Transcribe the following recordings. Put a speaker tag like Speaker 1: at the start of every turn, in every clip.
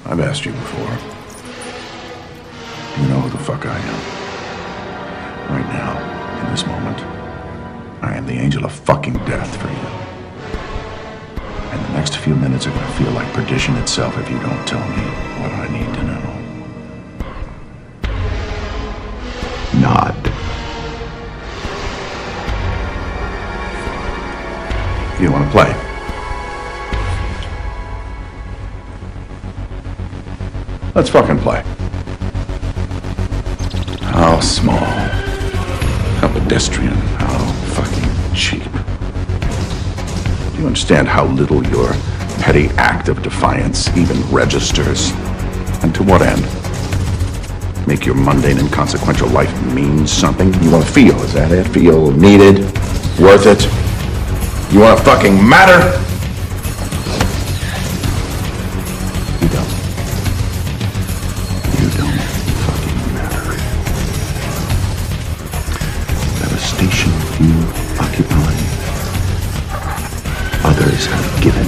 Speaker 1: I've asked you before. Do you know who the fuck I am? Right now, in this moment, I am the angel of fucking death for you. And the next few minutes are gonna feel like perdition itself if you don't tell me what I need to know. Nod. You wanna play? Let's fucking play. How small, how pedestrian, how fucking cheap. Do you understand how little your petty act of defiance even registers? And to what end? Make your mundane, inconsequential life mean something? You want to feel, is that it? Feel needed? Worth it? You want to fucking matter? You don't. You don't fucking matter. That a station you occupy, others have given.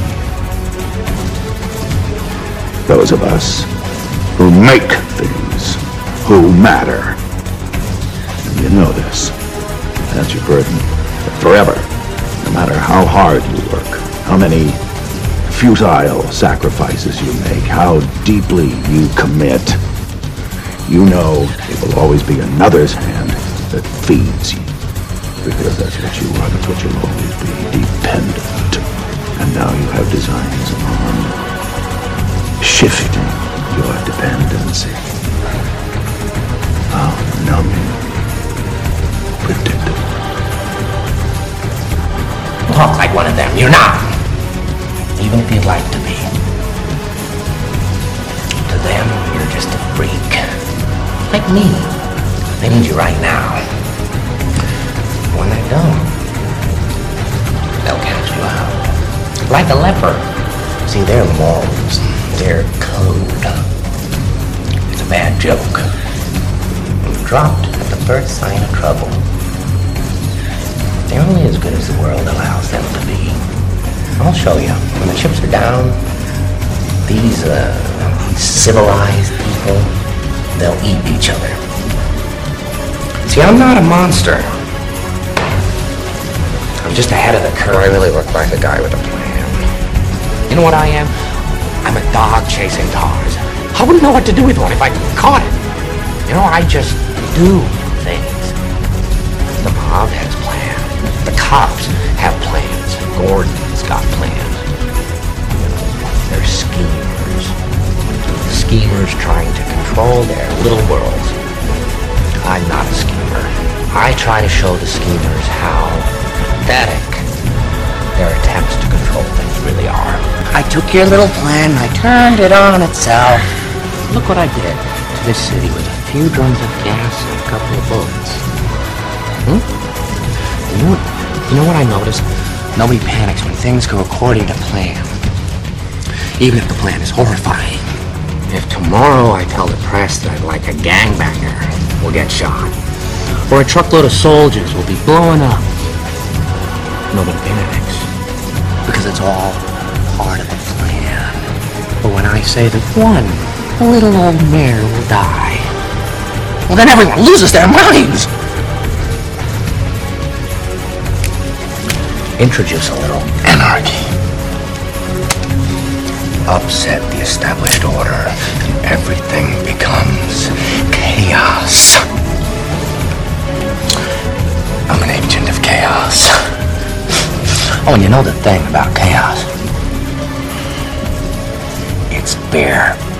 Speaker 1: Those of us who make things, who matter. You know this. That's your burden. But forever, no matter how hard you work, how many futile sacrifices you make, how deeply you commit, you know it will always be another's hand that feeds you. Because that's what you are, that's what you'll always be, dependent. And now you have designs on shifting your dependency. How numbing, predictable.
Speaker 2: Talk like one of them. You're not. Even if you'd like to be. To them, you're just a freak. Like me. They need you right now. When they don't, they'll catch you out. Like a leper. See, their morals, their code. It's a bad joke. Dropped at the first sign of trouble. They're only as good as the world allows them to be. I'll show you. When the chips are down, these civilized people, they'll eat each other. See, I'm not a monster. I'm just ahead of the curve. I really look like a guy with a plan. You know what I am? I'm a dog chasing cars. I wouldn't know what to do with one if I caught it. You know, I just do things. The mob has plans. The cops have plans. Gordon's got plans. They're schemers. Schemers trying to control their little worlds. I'm not a schemer. I try to show the schemers how pathetic their attempts to control things really are. I took your little plan and I turned it on itself. Look what I did to this city with a few drums of gas and a couple of bullets. You know what I noticed? Nobody panics when things go according to plan. Even if the plan is horrifying. If tomorrow I tell the press that like a gangbanger will get shot, or a truckload of soldiers will be blowing up, nobody panics. Because it's all part of the plan. But when I say that one little old mare will die, well, then everyone loses their minds. Introduce a little anarchy. Upset the established order, and everything becomes chaos. I'm an agent of chaos. Oh, and you know the thing about chaos? It's beer.